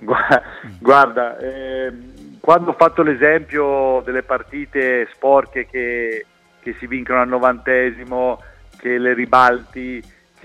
Guarda, quando ho fatto l'esempio delle partite sporche che si vincono al 90°, che le ribalti,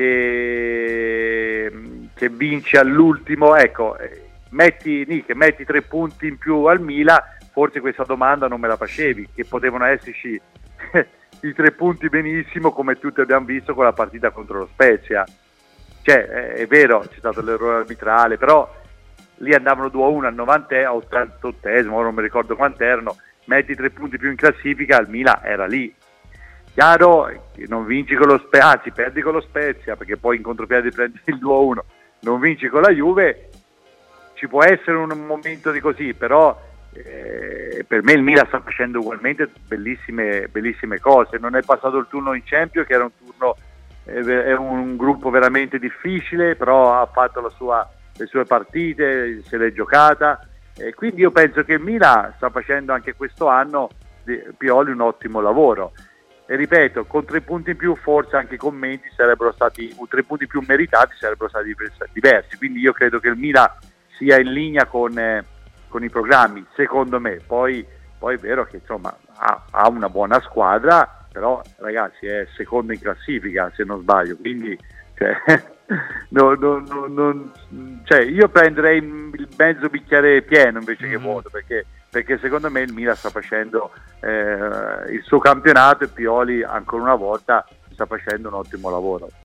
che vinci all'ultimo, ecco, metti 3 punti in più al Milan, forse questa domanda non me la facevi, che potevano esserci i 3 punti benissimo, come tutti abbiamo visto con la partita contro lo Spezia. Cioè, è vero, c'è stato l'errore arbitrale, però lì andavano 2-1 al 88°, non mi ricordo quant'erano, metti 3 punti più in classifica, al Milan era lì. Chiaro che non vinci con lo Spezia, anzi perdi con lo Spezia, perché poi in contropiede prendi il 2-1, non vinci con la Juve, ci può essere un momento di così, però per me il Milan sta facendo ugualmente bellissime cose. Non è passato il turno in Champions, che era un turno, è un gruppo veramente difficile, però ha fatto le sue partite, se l'è giocata, quindi io penso che il Milan sta facendo anche questo anno Pioli un ottimo lavoro. E ripeto, con 3 punti in più forse anche i commenti sarebbero stati, 3 punti più meritati sarebbero stati diversi, quindi io credo che il Milan sia in linea con i programmi, secondo me. Poi è vero che insomma ha una buona squadra, però ragazzi è secondo in classifica se non sbaglio, quindi io prenderei il mezzo bicchiere pieno invece che vuoto, perché secondo me il Milan sta facendo il suo campionato e Pioli ancora una volta sta facendo un ottimo lavoro.